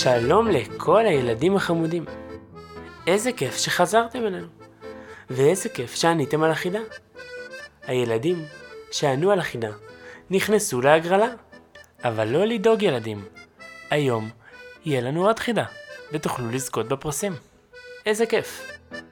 שלום לכל הילדים החמודים. איזה כיף שחזרתם אלינו. ואיזה כיף שעניתם על החידה. הילדים שענו על החידה נכנסו להגרלה. אבל לא לדאוג ילדים. היום יהיה לנו עוד חידה ותוכלו לזכות בפרסים. איזה כיף.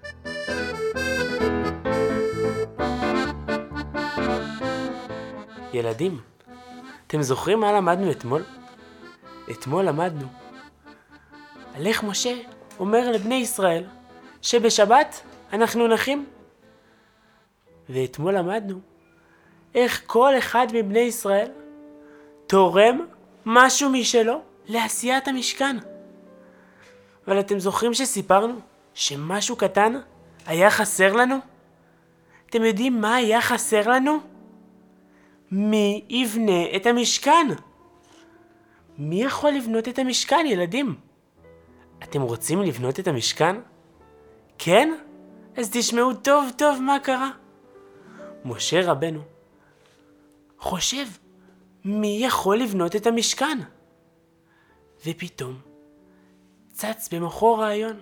ילדים, אתם זוכרים מה למדנו אתמול? אתמול למדנו על איך משה אומר לבני ישראל שבשבת אנחנו נחים. ואתמול למדנו איך כל אחד מבני ישראל תורם משהו משלו לעשיית המשכן. אבל אתם זוכרים שסיפרנו שמשהו קטן היה חסר לנו? אתם יודעים מה היה חסר לנו? מי יבנה את המשכן? מי יכול לבנות את המשכן, ילדים? אתם רוצים לבנות את המשכן? כן? אז תשמעו טוב טוב מה קרה. משה רבנו חושב מי יכול לבנות את המשכן? ופתאום צץ במוחו רעיון.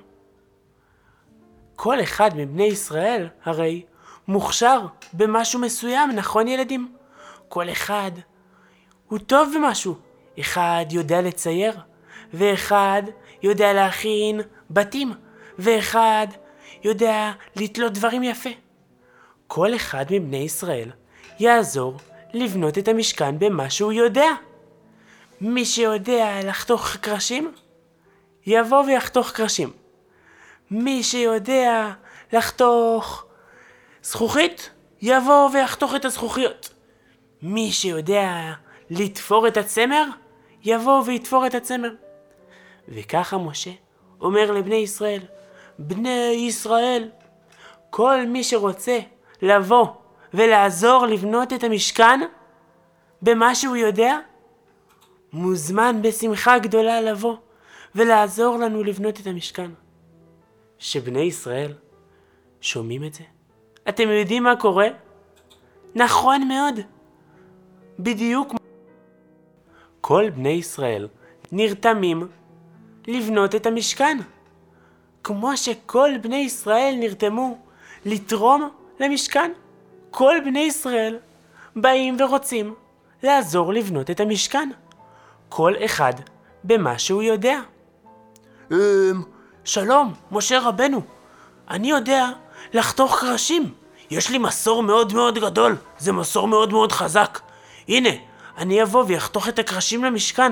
כל אחד מבני ישראל הרי מוכשר במשהו מסוים, נכון ילדים? כל אחד הוא טוב במשהו. אחד יודע לצייר, ואחד יודע להכין בתים, ואחד יודע לתלות דברים יפה. כל אחד מבני ישראל יעזור לבנות את המשכן במה שהוא יודע. מי שיודע לחתוך קרשים, יבוא ויחתוך קרשים. מי שיודע לחתוך זכוכית, יבוא ויחתוך את הזכוכיות. מי שיודע לתפור את הצמר, יבוא ויתפור את הצמר. וככה משה אומר לבני ישראל, בני ישראל, כל מי שרוצה לבוא ולעזור לבנות את המשכן במה שהוא יודע, מוזמן בשמחה גדולה לבוא ולעזור לנו לבנות את המשכן. שבני ישראל שומעים את זה? אתם יודעים מה קורה? נכון מאוד. בדיוק כל בני ישראל נרתמים לבנות את המשכן. כמו שכל בני ישראל נרתמו לתרום למשכן, כל בני ישראל באים ורוצים לעזור לבנות את המשכן. כל אחד במה שהוא יודע. שלום, משה רבנו. אני יודע לחתוך קרשים. יש לי מסור מאוד מאוד גדול. זה מסור מאוד מאוד חזק. הנה, אני אבוא ויחתוך את הקרשים למשכן.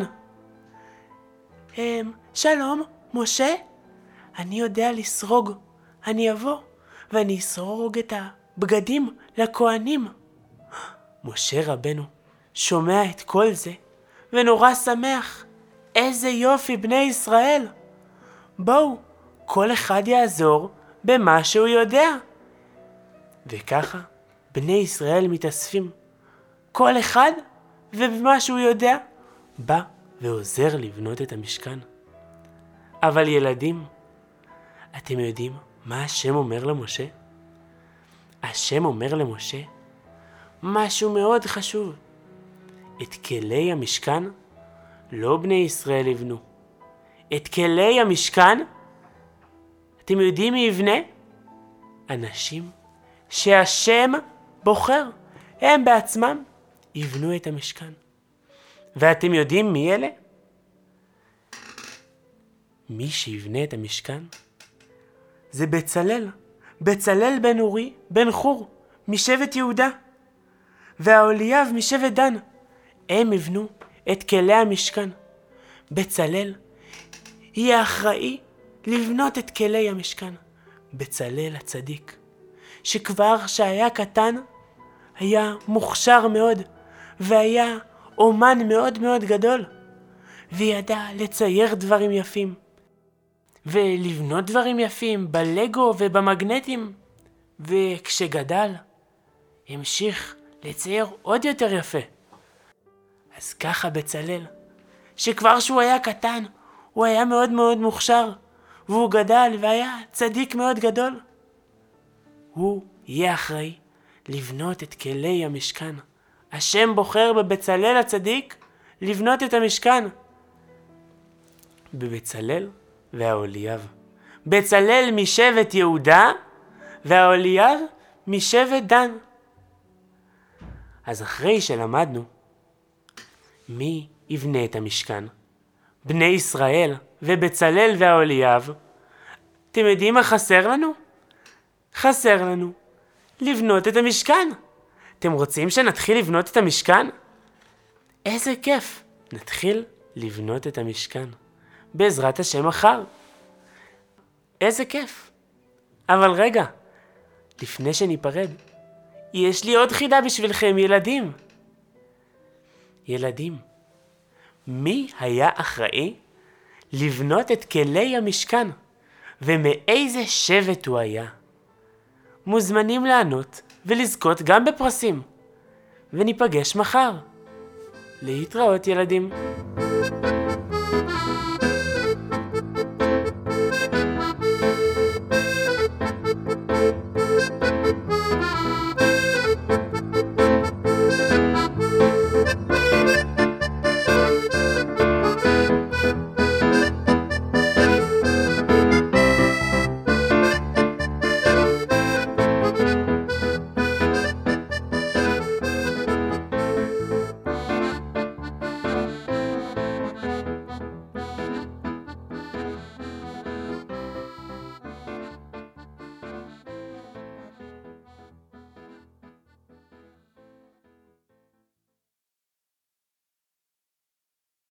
שלום, משה. אני יודע לסרוג. אני אבוא ואני אסרוג את הבגדים לכהנים. משה רבנו שומע את כל זה ונורא שמח. איזה יופי בני ישראל. בואו, כל אחד יעזור במה שהוא יודע. וככה בני ישראל מתאספים. כל אחד ובמה שהוא יודע בא ועוזר לבנות את המשכן. אבל ילדים, אתם יודעים מה השם אומר למשה? השם אומר למשה משהו מאוד חשוב. את כלי המשכן לא בני ישראל יבנו. את כלי המשכן, אתם יודעים מי יבנה? אנשים שהשם בוחר. הם בעצמם יבנו את המשכן. ואתם יודעים מי אלה? מי שיבנה את המשכן זה בצלאל. בצלאל בן אורי בן חור משבט יהודה, והאוליאב משבט דן. הם יבנו את כלי המשכן. בצלאל יהיה אחראי לבנות את כלי המשכן. בצלאל הצדיק, שכבר שהיה קטן היה מוכשר מאוד, והיה אומן מאוד מאוד גדול, וידע לצייר דברים יפים ולבנות דברים יפים בלגו ובמגנטים. וכשגדל המשיך לצייר עוד יותר יפה. אז ככה בצלאל, שכבר שהוא היה קטן הוא היה מאוד מאוד מוכשר, והוא גדל והיה צדיק מאוד גדול. הוא יהיה אחראי לבנות את כלי המשכן. השם בוחר בבצלאל הצדיק לבנות את המשכן. בבצלאל והאוליאב. בצלאל משבט יהודה והאוליאב משבט דן. אז אחרי שלמדנו מי יבנה את המשכן, בני ישראל ובצלאל והאוליאב, אתם יודעים מה חסר לנו? חסר לנו לבנות את המשכן. אתם רוצים שנתחיל לבנות את המשכן? איזה כיף! נתחיל לבנות את המשכן בעזרת השם מחר. איזה כיף! אבל רגע, לפני שניפרד, יש לי עוד חידה בשבילכם, ילדים. ילדים, מי היה אחראי לבנות את כלי המשכן, ומאיזה שבט הוא היה? מוזמנים לענות ולזכות גם בפרסים. וניפגש מחר. להתראות ילדים.